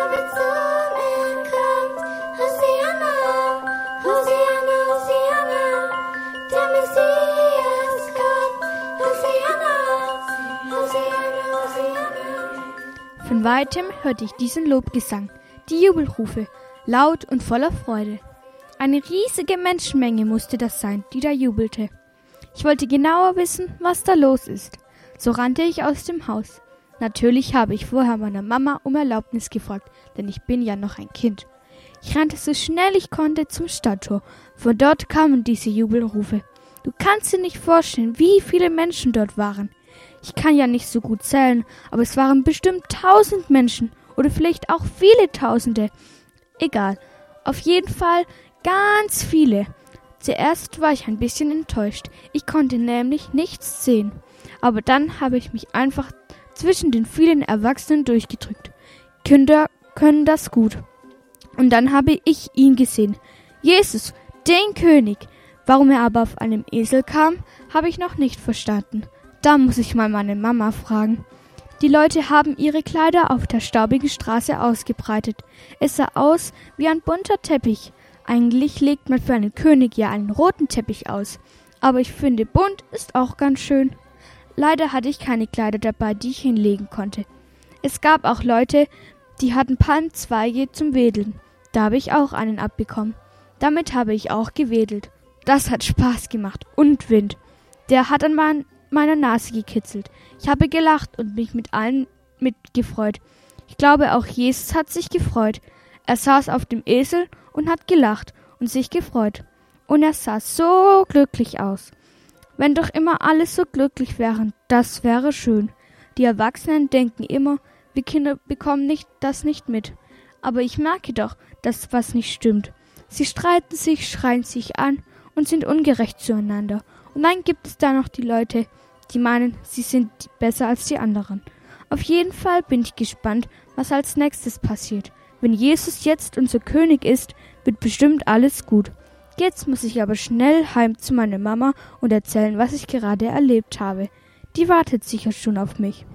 David Sohn, er kommt. Hosianna, Hosianna, Hosianna, der Messias kommt. Hosianna, Hosianna, Hosianna. Von weitem hörte ich diesen Lobgesang, die Jubelrufe, laut und voller Freude. Eine riesige Menschenmenge musste das sein, die da jubelte. Ich wollte genauer wissen, was da los ist. So rannte ich aus dem Haus. Natürlich habe ich vorher meiner Mama um Erlaubnis gefragt, denn ich bin ja noch ein Kind. Ich rannte so schnell ich konnte zum Stadttor. Von dort kamen diese Jubelrufe. Du kannst dir nicht vorstellen, wie viele Menschen dort waren. Ich kann ja nicht so gut zählen, aber es waren bestimmt 1000 Menschen oder vielleicht auch viele Tausende. Egal, auf jeden Fall ganz viele. Zuerst war ich ein bisschen enttäuscht. Ich konnte nämlich nichts sehen. Aber dann habe ich mich einfach zwischen den vielen Erwachsenen durchgedrückt. Kinder können das gut. Und dann habe ich ihn gesehen. Jesus, den König. Warum er aber auf einem Esel kam, habe ich noch nicht verstanden. Da muss ich mal meine Mama fragen. Die Leute haben ihre Kleider auf der staubigen Straße ausgebreitet. Es sah aus wie ein bunter Teppich. Eigentlich legt man für einen König ja einen roten Teppich aus. Aber ich finde, bunt ist auch ganz schön. Leider hatte ich keine Kleider dabei, die ich hinlegen konnte. Es gab auch Leute, die hatten Palmzweige zum Wedeln. Da habe ich auch einen abbekommen. Damit habe ich auch gewedelt. Das hat Spaß gemacht. Und Wind. Der hat an meiner Nase gekitzelt. Ich habe gelacht und mich mit allen mitgefreut. Ich glaube, auch Jesus hat sich gefreut. Er saß auf dem Esel und hat gelacht und sich gefreut. Und er sah so glücklich aus. Wenn doch immer alles so glücklich wären, das wäre schön. Die Erwachsenen denken immer, wir Kinder bekommen das nicht mit. Aber ich merke doch, dass was nicht stimmt. Sie streiten sich, schreien sich an und sind ungerecht zueinander. Und dann gibt es da noch die Leute, die meinen, sie sind besser als die anderen. Auf jeden Fall bin ich gespannt, was als nächstes passiert. Wenn Jesus jetzt unser König ist, wird bestimmt alles gut. Jetzt muss ich aber schnell heim zu meiner Mama und erzählen, was ich gerade erlebt habe. Die wartet sicher schon auf mich.